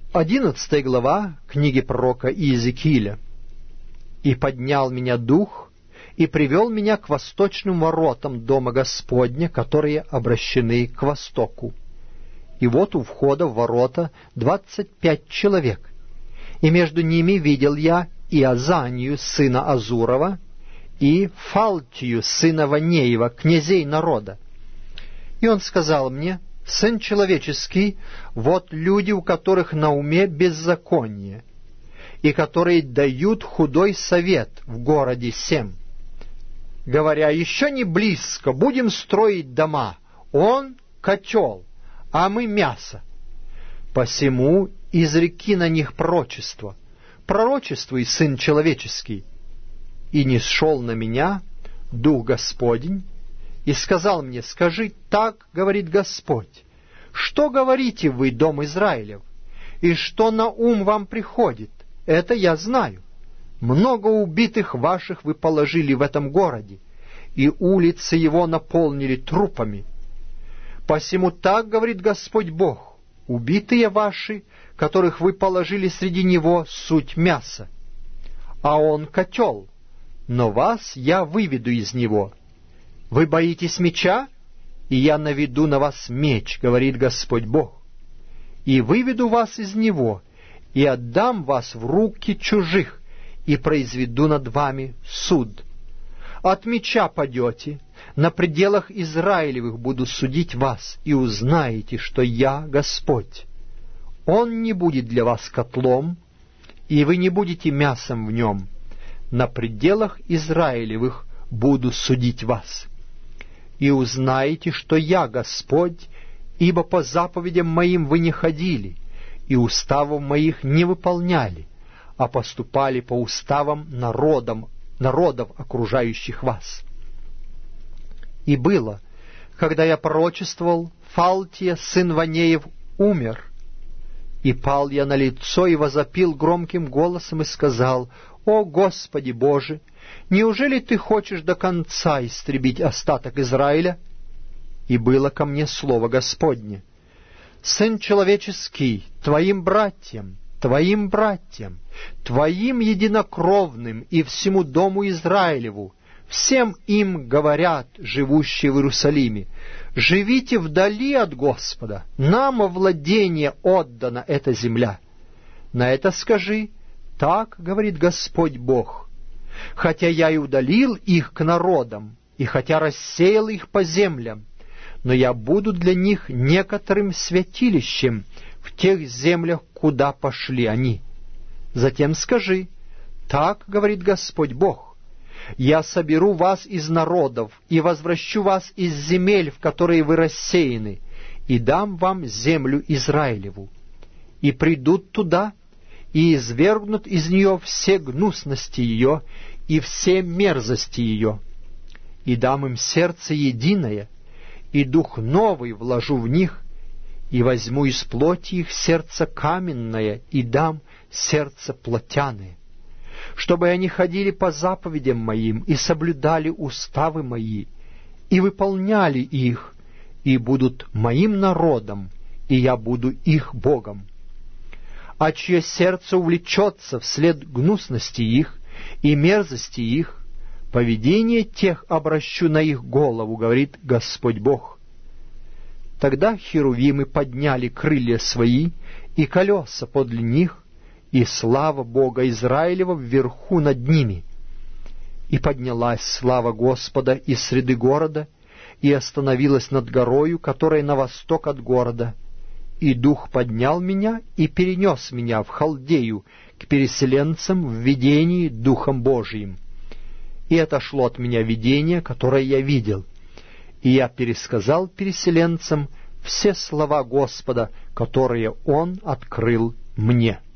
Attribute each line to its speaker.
Speaker 1: 11 глава книги пророка Иезекииля. «И поднял меня Дух, и привел меня к восточным воротам Дома Господня, которые обращены к востоку. И вот у входа в ворота 25 человек, и между ними видел я и Азанию, сына Азурова, и Фалтию, сына Ванеева, князей народа. И он сказал мне: Сын человеческий, вот люди, у которых на уме беззаконие, и которые дают худой совет в городе сем, говоря: еще не близко, будем строить дома, он — котел, а мы — мясо. Посему изреки на них пророчество, пророчествуй, Сын человеческий. И нисшел на меня Дух Господень, и сказал мне: скажи, так говорит Господь, что говорите вы, дом Израилев, и что на ум вам приходит, это я знаю. Много убитых ваших вы положили в этом городе, и улицы его наполнили трупами. Посему так говорит Господь Бог: убитые ваши, которых вы положили среди него, суть мясо, а он котел, но вас я выведу из него. Вы боитесь меча, и я наведу на вас меч, говорит Господь Бог, и выведу вас из него, и отдам вас в руки чужих, и произведу над вами суд. От меча падете, на пределах Израилевых буду судить вас, и узнаете, что я Господь. Он не будет для вас котлом, и вы не будете мясом в нем. На пределах Израилевых буду судить вас. И узнаете, что я Господь, ибо по заповедям моим вы не ходили, и уставов моих не выполняли, а поступали по уставам народов, окружающих вас. И было, когда я пророчествовал, Фалтия, сын Ванеев, умер, и пал я на лицо и возопил громким голосом и сказал: «О Господи Боже, неужели Ты хочешь до конца истребить остаток Израиля?» И было ко мне слово Господне: «Сын человеческий, твоим братьям, твоим единокровным и всему дому Израилеву, всем им говорят, живущие в Иерусалиме: живите вдали от Господа, нам во владение отдана эта земля. На это скажи: так говорит Господь Бог: хотя я и удалил их к народам, и хотя рассеял их по землям, но я буду для них некоторым святилищем в тех землях, куда пошли они. Затем скажи: так говорит Господь Бог: я соберу вас из народов и возвращу вас из земель, в которые вы рассеяны, и дам вам землю Израилеву. И придут туда, и извергнут из нее все гнусности ее и все мерзости ее. И дам им сердце единое, и дух новый вложу в них, и возьму из плоти их сердце каменное, и дам сердце плотяное, чтобы они ходили по заповедям моим и соблюдали уставы мои, и выполняли их, и будут моим народом, и я буду их Богом. А чье сердце увлечется вслед гнусности их и мерзости их, поведение тех обращу на их голову, говорит Господь Бог». Тогда херувимы подняли крылья свои и колеса подле них, и слава Бога Израилева вверху над ними. И поднялась слава Господа из среды города, и остановилась над горою, которая на восток от города. И Дух поднял меня и перенес меня в Халдею к переселенцам в видении Духом Божиим. И отошло от меня видение, которое я видел, и я пересказал переселенцам все слова Господа, которые Он открыл мне».